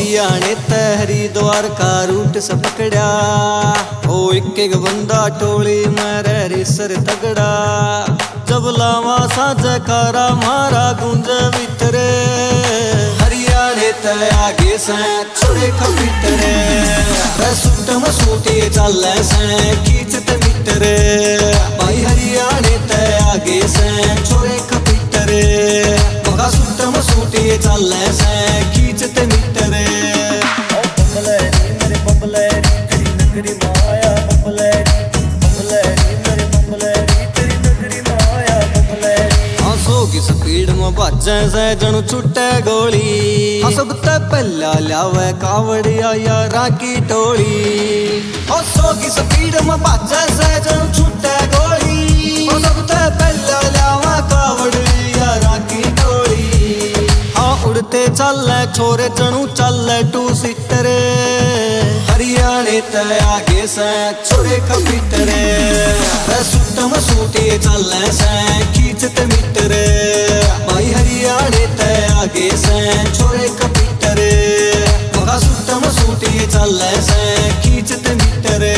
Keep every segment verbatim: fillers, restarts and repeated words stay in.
हरियाणे ते हरिद्वार का रूट से पकड़ा, ओ एक एक बंदा टोली मेरे रेसर तगड़ा। जब लावा साझे कारा मारा गूंज भीतरे, हरियाणे ते आगे से छोरे खपीतरे। सूट में सूटे चले से खींचते मीटरे, भाई हरियाणे ते आगे से छोरे खपीतरे। मगा सूट में सूटे चले से खींचते मीटरे। ओ बबलेरी मेरे बबलेरी तेरी नगरी माया बबलेरी, बबलेरी मेरे बबलेरी तेरी नगरी माया बबलेरी। हंसो की स्पीड में बाजे से जणु छुटे गोली, हाँ सब ते पहला लावे कावड़िया यारा की टोली। हंसो की स्पीड में बाजे से जणु छुटे गोली, हाँ सब ते पहला लावे कावड़िया यारा की टोली। हाँ उड़ते चले छोरे जणु चले टू सीटरे, हरियाणे ते आगे से छोरे खपीटरे। सूट में सूटे चले से खींचते मीटरे, भाई हरियाणे ते आगे से छोरे खपीटरे। मगा सूट में सूटे चले से खींचते मीटरे।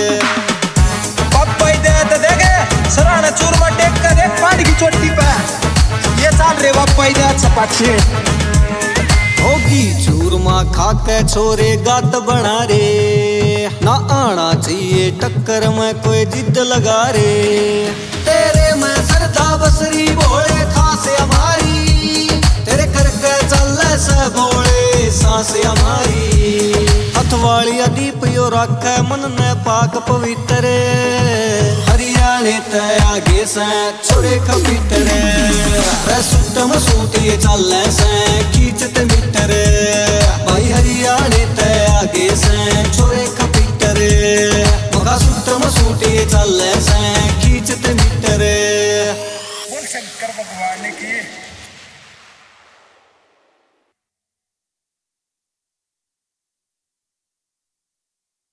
पप्पा इधर तो देखे सराहना चूरमा टेक कर देख पानी की चोटी पे ये चाल रे पप्पा इधर सपाटे। होगी चूरमा खा के छोरे गात बना रे, ना आना चाहिए टक्कर में कोई जिद लगा रे। तेरे में सरदा बसरी भोले खास हमारी, तेरे करके चल से भोले सांस हमारी। हथवाली दीप यो रखे मन ने पाक पवित्र, हरियाणे ते आगे से छोरे खपीटरे। सूट में सूटे चले से खींचते मीटरे, भाई हरियाणे ते आगे से छोरे खपीटरे। मगा सूट में सूटे चले से खींचते मीटरे। बोल शंकर भगवान की।